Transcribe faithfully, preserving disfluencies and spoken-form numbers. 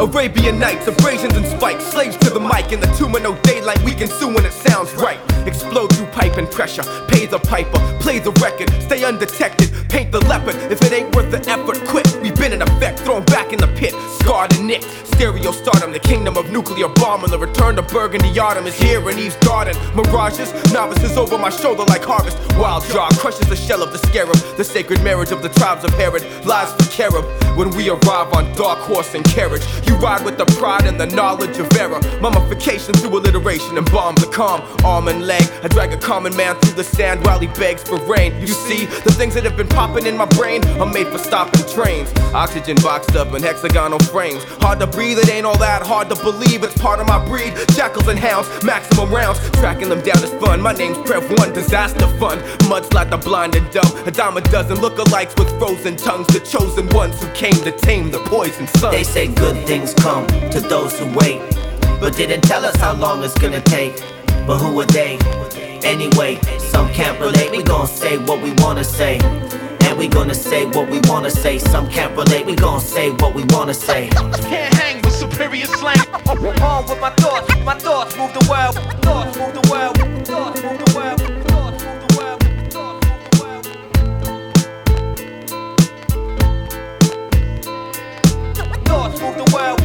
Arabian Nights, abrasions and spikes, slaves to the mic. In the tomb of no daylight, we can sue when it sounds right. Explode through pipe and pressure, pay the piper, play the record, stay undetected, paint the leopard. If it ain't worth the effort, quit. We've been in effect, thrown back in the pit, scarred and nicked. Stereo stardom, the kingdom of nuclear bomb, and the return to Burgundy Autumn is here in Eve's garden. Mirages, novices over my shoulder like harvest. Wild jaw crushes the shell of the scarab. The sacred marriage of the tribes of Herod lies for cherub. When we arrive on dark horse and carriage, you ride with the pride and the knowledge of error. Mummification through alliteration and bombs are calm. Arm and leg, I drag a common man through the sand while he begs for rain. You see, the things that have been popping in my brain are made for stopping trains. Oxygen boxed up in hexagonal frames. Hard to breathe, it ain't all that hard to believe. It's part of my breed, jackals and hounds, maximum rounds. Tracking them down is fun, my name's Prev One, disaster fun. Mudslide the blind and dumb, a dime a dozen lookalikes with frozen tongues. The chosen ones who came to tame the poison sun. They say good things come to those who wait, but didn't tell us how long it's gonna take. But who are they? Anyway, some can't relate. We gon' say what we wanna say, and we gonna say what we wanna say. Some can't relate. We gon' say what we wanna say. Can't hang with superior slang. On with my thoughts, my thoughts move the world. Thoughts move the world. Thoughts move the world. Thoughts move the world. Thoughts move the world. Thoughts move the world.